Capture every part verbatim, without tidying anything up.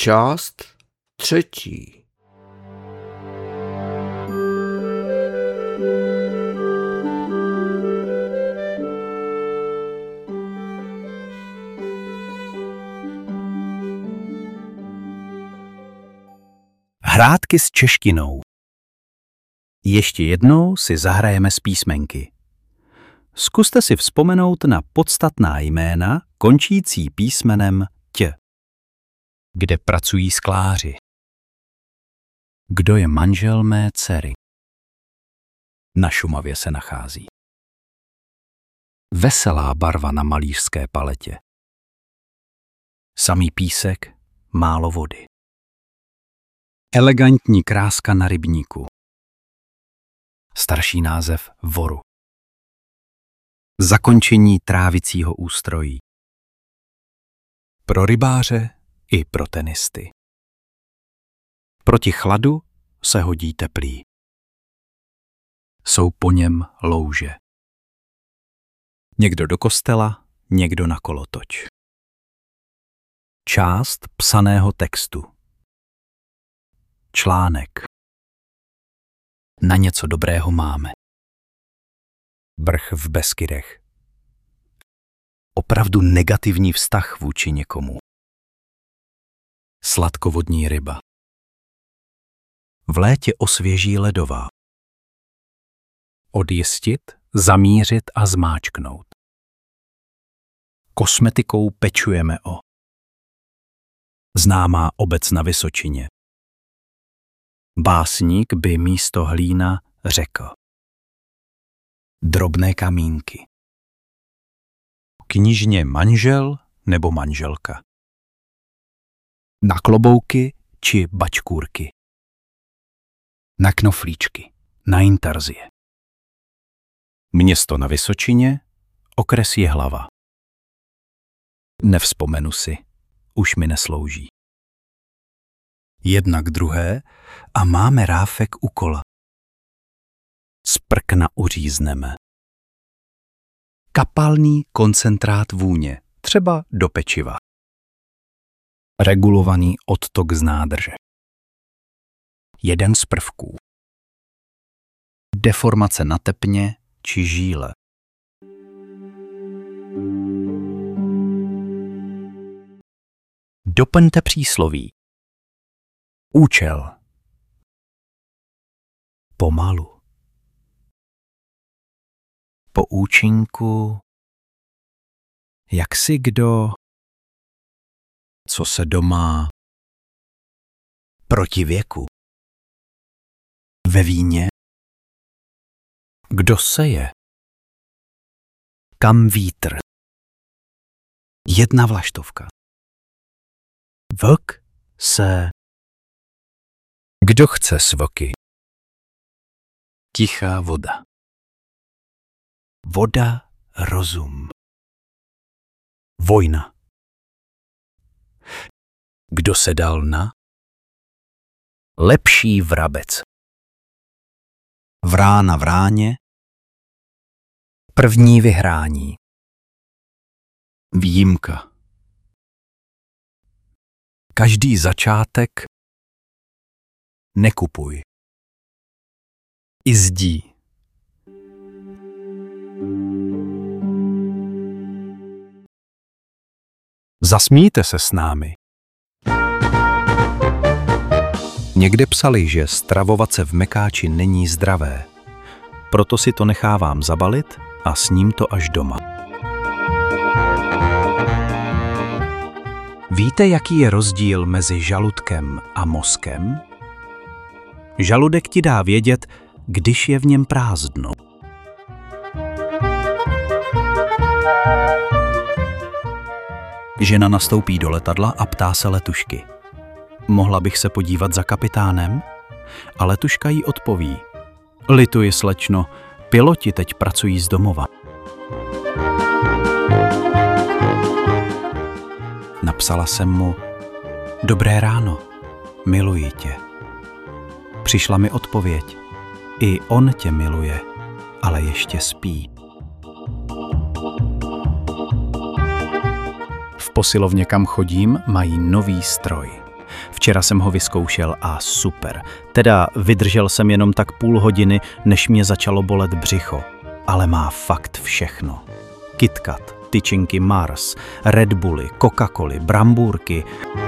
Část třetí. Hrátky s češtinou. Ještě jednou si zahrajeme s písmenky. Zkuste si vzpomenout na podstatná jména končící písmenem T. Kde pracují skláři? Kdo je manžel mé dcery? Na Šumavě se nachází. Veselá barva na malířské paletě. Samý písek, málo vody. Elegantní kráska na rybníku. Starší název voru. Zakončení trávicího ústrojí. Pro rybáře i pro tenisty. Proti chladu se hodí teplý. Jsou po něm louže. Někdo do kostela, někdo na kolotoč. Část psaného textu. Článek. Na něco dobrého máme. Vrch v Beskydech. Opravdu negativní vztah vůči někomu. Sladkovodní ryba. V létě osvěží ledová. Odjistit, zamířit a zmáčknout. Kosmetikou pečujeme o. Známá obec na Vysočině. Básník by místo hlína řekl. Drobné kamínky. Knižně manžel nebo manželka. Na klobouky či bačkůrky. Na knoflíčky, na intarzie. Město na Vysočině, okres Jihlava. Nevzpomenu si, už mi neslouží. Jedna k druhé a máme ráfek u kola. Z prkna uřízneme. Kapalný koncentrát vůně, třeba do pečiva. Regulovaný odtok z nádrže. Jeden z prvků. Deformace na tepně či žíle. Doplňte přísloví. Účel. Pomalu. Po účinku. Jak si kdo. Co se doma. Proti věku. Ve víně. Kdo seje. Kam vítr. Jedna vlaštovka. Vlk se. Kdo chce svoky? Tichá voda. Voda, rozum. Vojna. Kdo se dal na? Lepší vrabec. Vrána vráně. První vyhrání. Výjimka. Každý začátek. Nekupuj. I zdí. Zasmíjte se s námi. Někde psali, že stravovat se v mekáči není zdravé. Proto si to nechávám zabalit a sním to až doma. Víte, jaký je rozdíl mezi žaludkem a mozkem? Žaludek ti dá vědět, když je v něm prázdno. Žena nastoupí do letadla a ptá se letušky. Mohla bych se podívat za kapitánem? A letuška jí odpoví. Lituji, slečno, piloti teď pracují z domova. Napsala jsem mu. Dobré ráno, miluji tě. Přišla mi odpověď. I on tě miluje, ale ještě spí. V posilovně, kam chodím, mají nový stroj. Včera jsem ho vyzkoušel a super. Teda vydržel jsem jenom tak půl hodiny, než mě začalo bolet břicho. Ale má fakt všechno. KitKat, tyčinky Mars, Red Bully, Coca-Coly, brambůrky.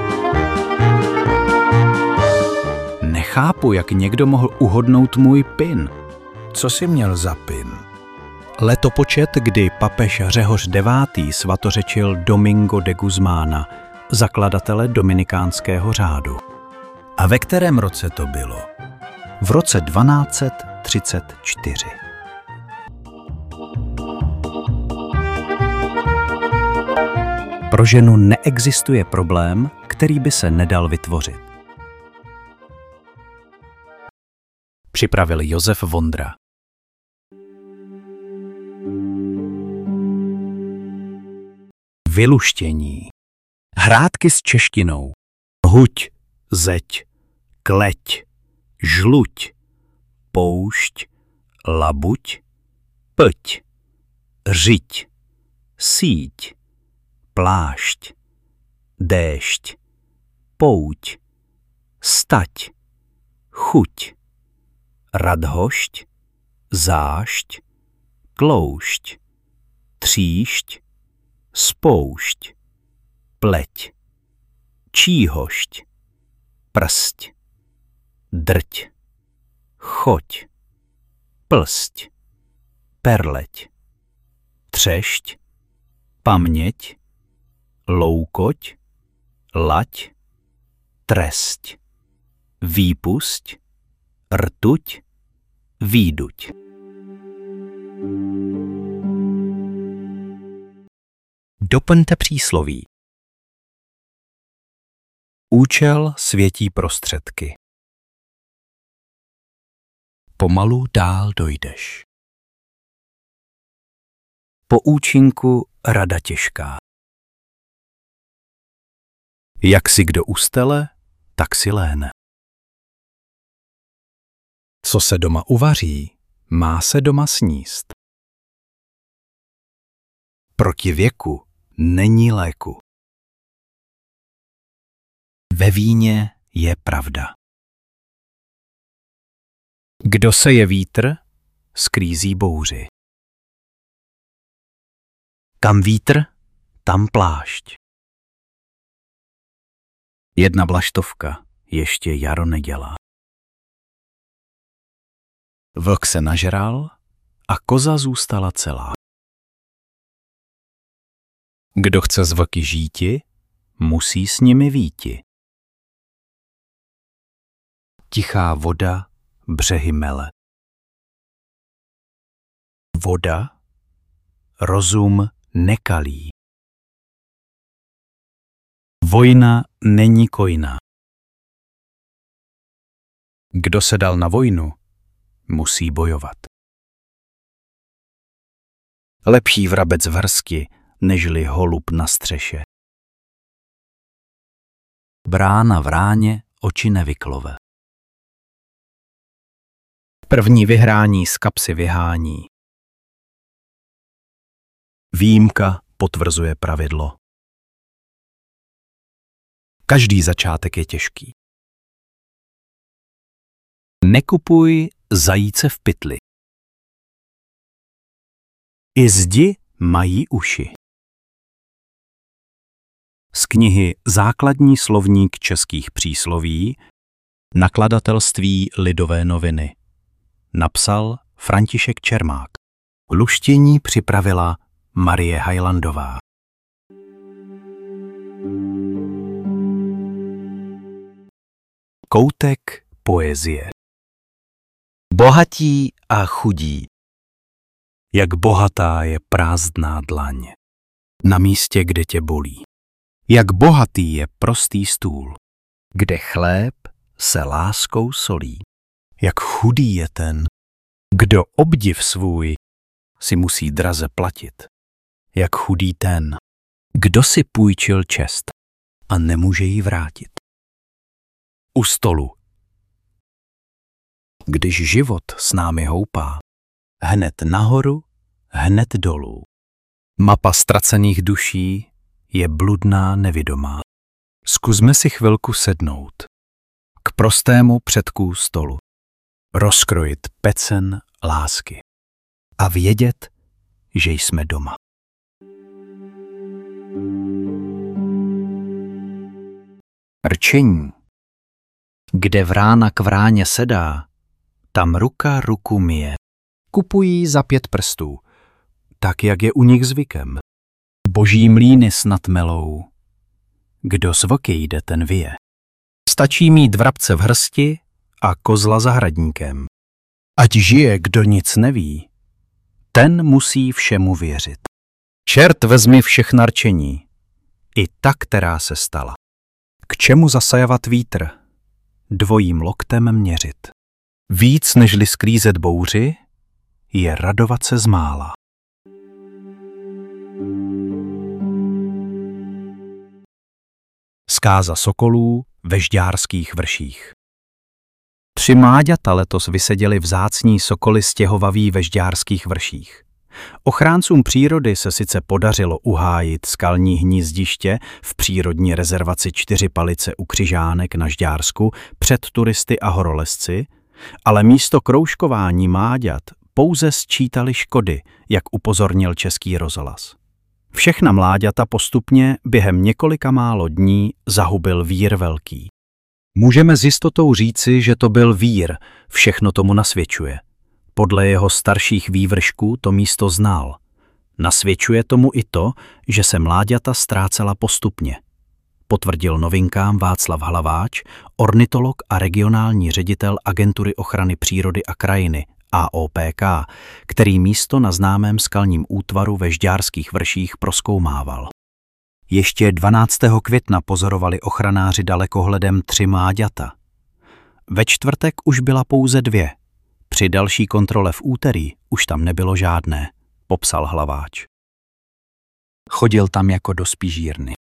Nechápu, jak někdo mohl uhodnout můj pin. Co jsi měl za pin? Letopočet, kdy papež Řehoř devátý svatořečil Domingo de Guzmána, zakladatele dominikánského řádu. A ve kterém roce to bylo? V roce dvanáct set třicet čtyři. Pro ženu neexistuje problém, který by se nedal vytvořit. Připravil Josef Vondra. Vyluštění. Hrátky s češtinou. Huť, zeď, kleť, žluť, poušť, labuť, pť, řiď, síť, plášť, déšť, pouť, stať, chuť, radhošť, zášť, tloušť, tříšť, spoušť, pleť, číhošť, prst, drť, choť, plsť, perleť, třešť, paměť, loukoť, lať, trest, výpusť, rtuť, výduť. Doplňte přísloví. Účel světí prostředky. Pomalu dál dojdeš. Po účinku rada těžká. Jak si kdo ustele, tak si léhne. Co se doma uvaří, má se doma sníst. Proti věku není léku. Ve víně je pravda. Kdo seje vítr, sklízí bouři. Kam vítr, tam plášť. Jedna vlaštovka ještě jaro nedělá. Vlk se nažral a koza zůstala celá. Kdo chce s vlky žíti, musí s nimi víti. Tichá voda břehy mele. Voda, rozum nekalý. Vojna není kojná. Kdo se dal na vojnu, musí bojovat. Lepší vrabec v hrsti, nežli holub na střeše. Brána v ráně oči nevyklove. První vyhrání z kapsy vyhání. Výjimka potvrzuje pravidlo. Každý začátek je těžký. Nekupuj zajíce v pytli. I zdi mají uši. Z knihy Základní slovník českých přísloví, nakladatelství Lidové noviny. Napsal František Čermák. Luštění připravila Marie Hajlandová. Koutek poezie. Bohatí a chudí. Jak bohatá je prázdná dlaň na místě, kde tě bolí. Jak bohatý je prostý stůl, kde chléb se láskou solí. Jak chudý je ten, kdo obdiv svůj si musí draze platit. Jak chudý ten, kdo si půjčil čest a nemůže ji vrátit. U stolu. Když život s námi houpá, hned nahoru, hned dolů. Mapa ztracených duší je bludná nevidomá. Zkusme si chvilku sednout k prostému předku stolu, rozkrojit pecen lásky a vědět, že jsme doma. Rčení. Kde vrána k vráně sedá, tam ruka ruku myje. Kupují za pět prstů, tak jak je u nich zvykem. Boží mlýny snad melou, kdo z vlky jde, ten vyje. Stačí mít vrabce v hrsti a kozla zahradníkem. Ať žije, kdo nic neví, ten musí všemu věřit. Čert vezmi všechna rčení, i ta, která se stala. K čemu zasajavat vítr, dvojím loktem měřit. Víc nežli sklízet bouři, je radovat se z mála. Zkáza sokolů ve Žďárských vrších. Tři mláďata letos vyseděli vzácní sokoly stěhovaví ve Žďárských vrších. Ochráncům přírody se sice podařilo uhájit skalní hnízdiště v přírodní rezervaci Čtyři Palice u Křižánek na Žďársku před turisty a horolezci, ale místo kroužkování mláďat pouze sčítali škody, jak upozornil Český rozhlas. Všechna mláďata postupně během několika málo dní zahubil vír velký. Můžeme s jistotou říci, že to byl vír, všechno tomu nasvědčuje. Podle jeho starších vývršků to místo znal. Nasvědčuje tomu i to, že se mláďata ztrácela postupně. Potvrdil Novinkám Václav Hlaváč, ornitolog a regionální ředitel Agentury ochrany přírody a krajiny A O P K, který místo na známém skalním útvaru ve Žďárských vrších prozkoumával. Ještě dvanáctého května pozorovali ochranáři dalekohledem tři mláďata. Ve čtvrtek už byla pouze dvě. Při další kontrole v úterý už tam nebylo žádné, popsal Hlaváč. Chodil tam jako do spižírny.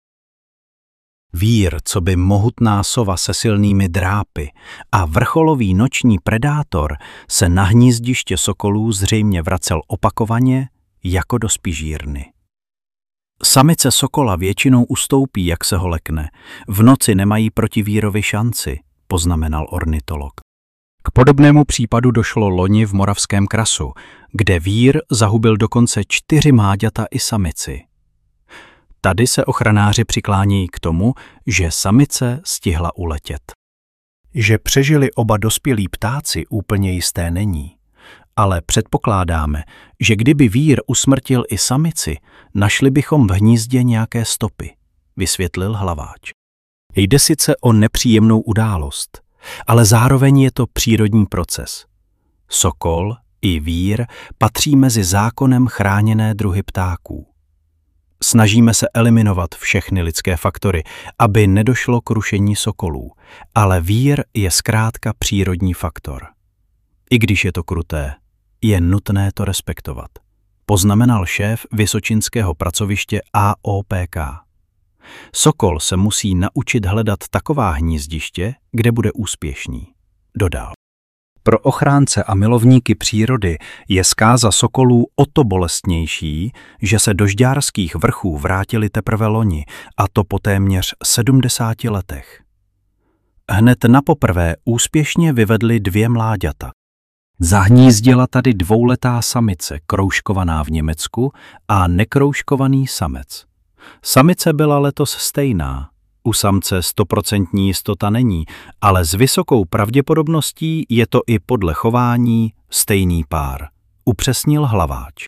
Vír, co by mohutná sova se silnými drápy a vrcholový noční predátor se na hnízdiště sokolů zřejmě vracel opakovaně jako do spižírny. Samice sokola většinou ustoupí, jak se ho lekne. V noci nemají proti vírovi šanci, poznamenal ornitolog. K podobnému případu došlo loni v Moravském krasu, kde vír zahubil dokonce čtyři mláďata i samici. Tady se ochranáři přiklání k tomu, že samice stihla uletět. Že přežili oba dospělí ptáci úplně jisté není, ale předpokládáme, že kdyby vír usmrtil i samici, našli bychom v hnízdě nějaké stopy, vysvětlil Hlaváč. Jde sice o nepříjemnou událost, ale zároveň je to přírodní proces. Sokol i vír patří mezi zákonem chráněné druhy ptáků. Snažíme se eliminovat všechny lidské faktory, aby nedošlo k rušení sokolů, ale vír je zkrátka přírodní faktor. I když je to kruté, je nutné to respektovat, poznamenal šéf vysočinského pracoviště A O P K. Sokol se musí naučit hledat taková hnízdiště, kde bude úspěšný, dodal. Pro ochránce a milovníky přírody je zkáza sokolů o to bolestnější, že se do Žďárských vrchů vrátili teprve loni, a to po téměř sedmdesáti letech. Hned napoprvé úspěšně vyvedli dvě mláďata. Zahnízdila tady dvouletá samice, kroužkovaná v Německu, a nekroužkovaný samec. Samice byla letos stejná. U samce stoprocentní jistota není, ale s vysokou pravděpodobností je to i podle chování stejný pár, upřesnil Hlaváč.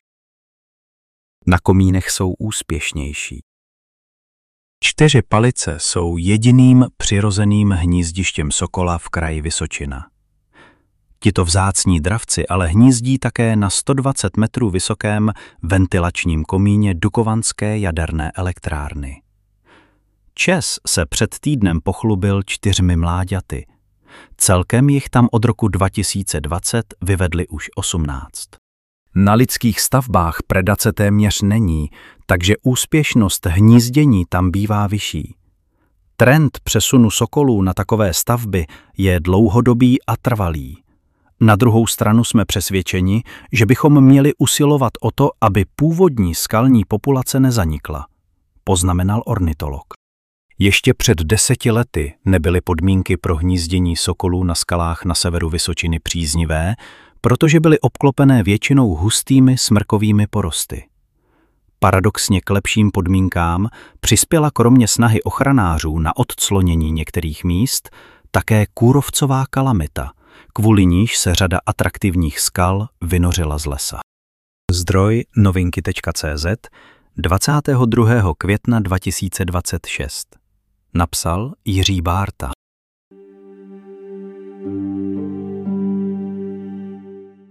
Na komínech jsou úspěšnější. Čtyři Palice jsou jediným přirozeným hnízdištěm sokola v kraji Vysočina. Tito vzácní dravci ale hnízdí také na sto dvacet metrů vysokém ventilačním komíně Dukovanské jaderné elektrárny. Čes se před týdnem pochlubil čtyřmi mláďaty. Celkem jich tam od roku dva tisíce dvacet vyvedli už osmnáct. Na lidských stavbách predace téměř není, takže úspěšnost hnízdění tam bývá vyšší. Trend přesunu sokolů na takové stavby je dlouhodobý a trvalý. Na druhou stranu jsme přesvědčeni, že bychom měli usilovat o to, aby původní skalní populace nezanikla, poznamenal ornitolog. Ještě před deseti lety nebyly podmínky pro hnízdění sokolů na skalách na severu Vysočiny příznivé, protože byly obklopené většinou hustými smrkovými porosty. Paradoxně k lepším podmínkám přispěla kromě snahy ochranářů na odclonění některých míst také kůrovcová kalamita, kvůli níž se řada atraktivních skal vynořila z lesa. Zdroj novinky tečka cé zet dvacátého druhého května dva tisíce dvacet šest. Napsal Jiří Bárta.